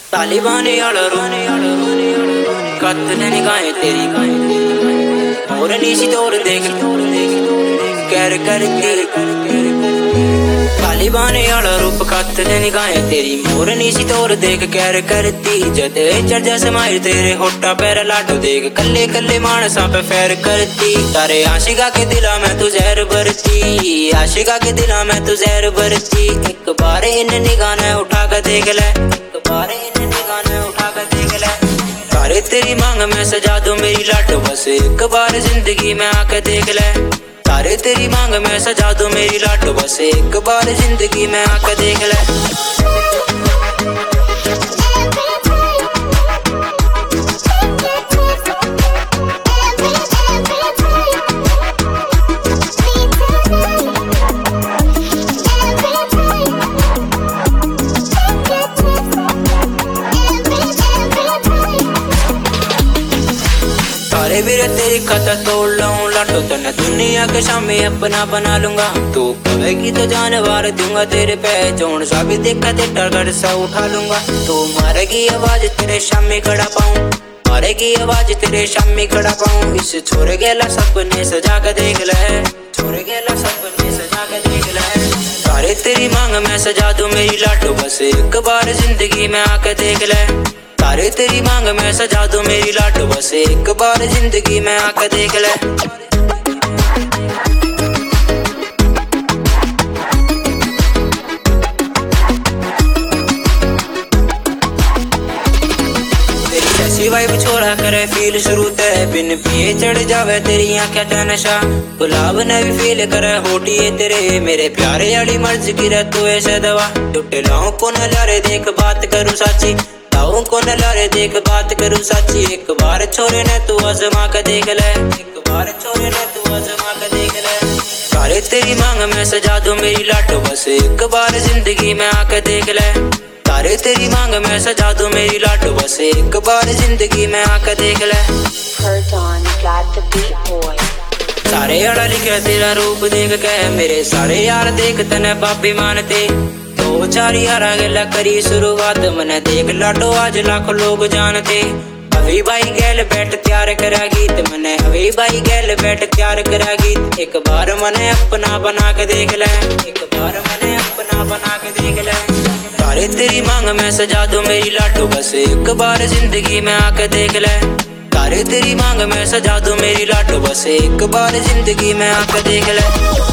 तालिबान आला रोने कत्ल निगाहें तेरी और नीची तोड़ देख कैर करती तालिबान आला रूप कत्ल निगाहें तेरी मोर नीची तोड़ देख कैर करती जद चर्चा समाई तेरे होटा पैर लाडो देख कल्ले कल्ले मानसा पे फैर करती तारे आशिका के दिला में तू जहर भरती आशिका के दिला में तू जहर भरती एक बार इन निगाहें उठा कर देख ले एक बार इन निगाहें उठा कर देख ले तारे तेरी मांग में सजा दो मेरी लाडो बस एक बार जिंदगी में आके देख ले तारे तेरी मांग में सजा दो मेरी लाडो बस एक बार जिंदगी में आके देख ले तारे वीर तेरी कथा तोड़ लूं लाडो तने दुनिया के शामी अपना बना लूंगा तू कहेगी तो जानवर दूंगा तेरे पे जोन सा भी देखा ते टरगड़ सा उठा लूंगा तू मारेगी आवाज तेरे शामी खड़ा पाऊं मारेगी आवाज तेरे शामी खड़ा पाऊं इस छोरे गेला सपने सजा के देख ले छोरे गेला सपने सजा के देख ले तारे तेरी मांग में सजा दो मेरी लाडो बस एक बार जिंदगी में आके देख ले तारे तेरी मांग में सजा दो मेरी लाडो बस एक बार जिंदगी में आके देख ले तेरी जैसी वाइब छोड़ा करे फील शुरू ते बिन पिए चढ़ जावे तेरी आंखें का नशा गुलाब ने भी फील करे होटिए तेरे मेरे प्यारे अड़ी मर्ज की रे तू ऐसे दवा टूटे लाऊं को न लारे देख बात करूं साची को न लारे देख बात करूं साची एक बार छोरे ने तू आजमा के देख ले एक बार छोरे ने तू आजमा के देख ले तारे तेरी मांग में सजा दो मेरी लाडो बस एक बार जिंदगी में आके देख ले तारे तेरी मांग में सजा दो मेरी लाडो बस एक बार जिंदगी में आके देख ले सारे आड़ा लिखे तेरा रूप देख के मेरे सारे यार देख तने पापी मानते दो चार यारा गला करी शुरुआत मने देख लाडो आज लाखों लोग जानते अभी भाई गैल बैठ तैयार करा गीत मने अभी भाई गैल बैठ तैयार करा गीत एक बार मने अपना बना के देख ले एक बार मने अपना बना के देख ले तारे तेरी मांग में सजा दो मेरी लाडो बस एक बार जिंदगी में आके देख ले तारे तेरी मांग में सजा दो मेरी लाडो बस एक बार जिंदगी में आके देख ले